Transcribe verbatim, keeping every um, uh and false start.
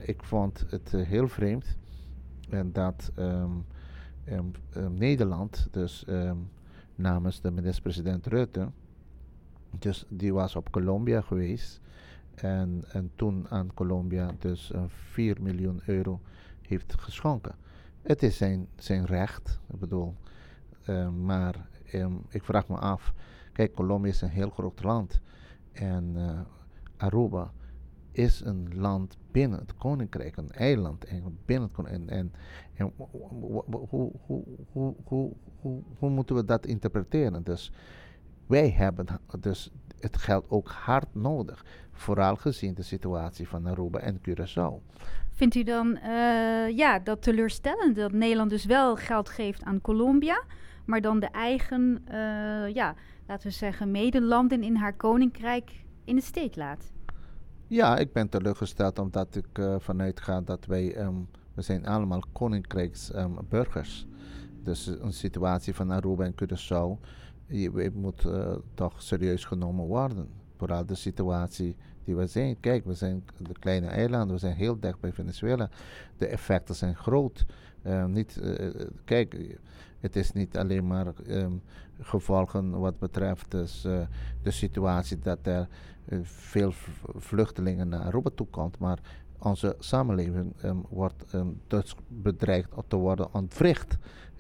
ik vond het uh, heel vreemd en dat um, um, um, Nederland, dus um, namens de minister-president Rutte, dus die was op Colombia geweest en, en toen aan Colombia dus uh, vier miljoen euro heeft geschonken. Het is zijn, zijn recht, ik bedoel, uh, maar um, ik vraag me af, kijk, Colombia is een heel groot land en uh, Aruba is een land binnen het koninkrijk, een eiland eigenlijk binnen het koninkrijk. En, en, en hoe, hoe, hoe, hoe, hoe, hoe, hoe moeten we dat interpreteren? Dus wij hebben dus het geld ook hard nodig, vooral gezien de situatie van Aruba en Curaçao. Vindt u dan uh, ja, dat teleurstellend dat Nederland dus wel geld geeft aan Colombia, maar dan de eigen, uh, ja, laten we zeggen, medelanden in haar koninkrijk in de steek laat? Ja, ik ben teleurgesteld omdat ik uh, vanuit ga dat wij, um, we zijn allemaal koninkrijksburgers. Um, dus een situatie van Aruba en Curaçao, je moet uh, toch serieus genomen worden. Vooral de situatie die we zijn. Kijk, we zijn de kleine eilanden, we zijn heel dicht bij Venezuela. De effecten zijn groot. Uh, niet, uh, kijk, het is niet alleen maar um, gevolgen wat betreft dus, uh, de situatie dat er uh, veel v- vluchtelingen naar Aruba toe komt, maar onze samenleving um, wordt um, dus bedreigd te worden ontwricht.